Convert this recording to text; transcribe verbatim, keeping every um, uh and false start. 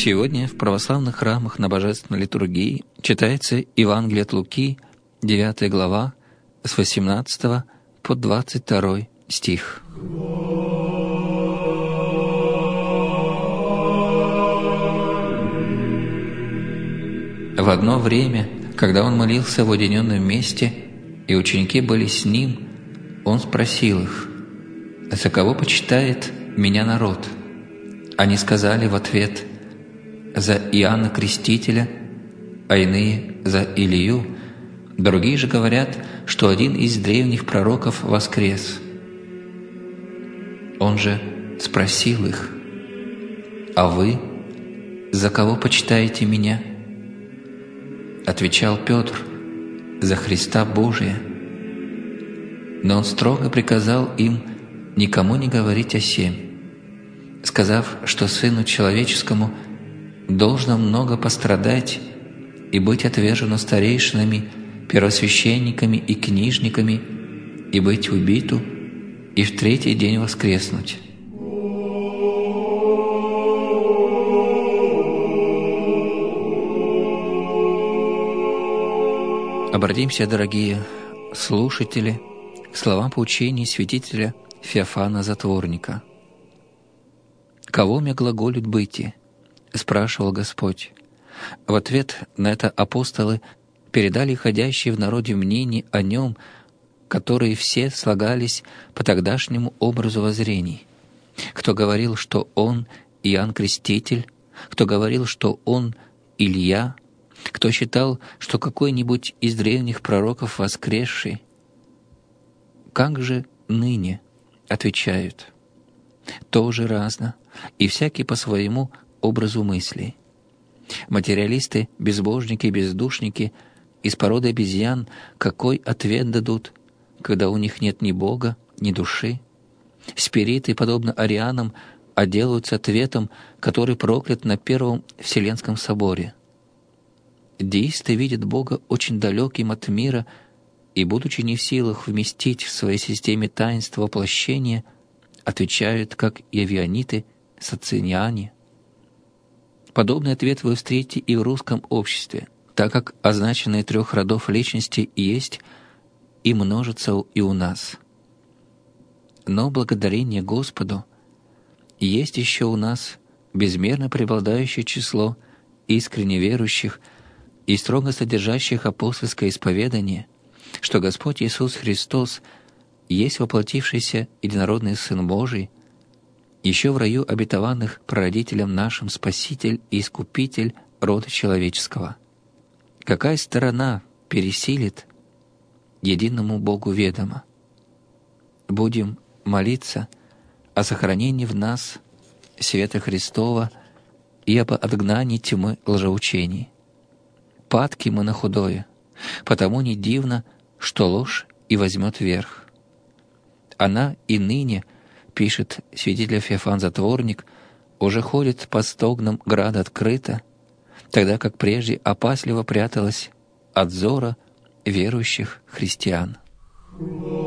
Сегодня в православных храмах на Божественной литургии читается Евангелие от Луки, девятая глава, с восемнадцатого по двадцать второй стих. В одно время, когда он молился в уединенном месте, и ученики были с ним, он спросил их: «За кого почитает меня народ?» Они сказали в ответ: «За Иоанна Крестителя, а иные за Илию, другие же говорят, что один из древних пророков воскрес». Он же спросил их: «А вы за кого почитаете меня?» Отвечал Петр: «За Христа Божия». Но он строго приказал им никому не говорить о сем, сказав, что Сыну Человеческому должно много пострадать и быть отвержено старейшинами, первосвященниками и книжниками, и быть убиту, и в третий день воскреснуть. Обратимся, дорогие слушатели, к словам поучений святителя Феофана Затворника. «Кого мне глаголют быти?» — спрашивал Господь. В ответ на это апостолы передали ходящие в народе мнения о Нем, которые все слагались по тогдашнему образу воззрений. Кто говорил, что Он Иоанн Креститель, кто говорил, что Он Илья, кто считал, что какой-нибудь из древних пророков воскресший. «Как же ныне?» — отвечают. «Тоже разно, и всякий по своему образу мыслей. Материалисты, безбожники, бездушники из породы обезьян какой ответ дадут, когда у них нет ни Бога, ни души? Спириты, подобно арианам, отделаются ответом, который проклят на Первом Вселенском соборе. Деисты видят Бога очень далеким от мира и, будучи не в силах вместить в своей системе таинство воплощения, отвечают, как явиониты, социниане. Подобный ответ вы встретите и в русском обществе, так как означенные трех родов личности есть и множатся и у нас. Но благодарение Господу есть еще у нас безмерно преобладающее число искренне верующих и строго содержащих апостольское исповедание, что Господь Иисус Христос есть воплотившийся единородный Сын Божий, еще в раю обетованных прародителем нашим Спаситель и Искупитель рода человеческого. Какая сторона пересилит, единому Богу ведомо. Будем молиться о сохранении в нас света Христова и об отгнании тьмы лжеучений. Падки мы на худое, потому не дивно, что ложь и возьмет верх. Она и ныне, пишет святитель Феофан Затворник, уже ходит по стогнам града открыто, тогда как прежде опасливо пряталась от взора верующих христиан.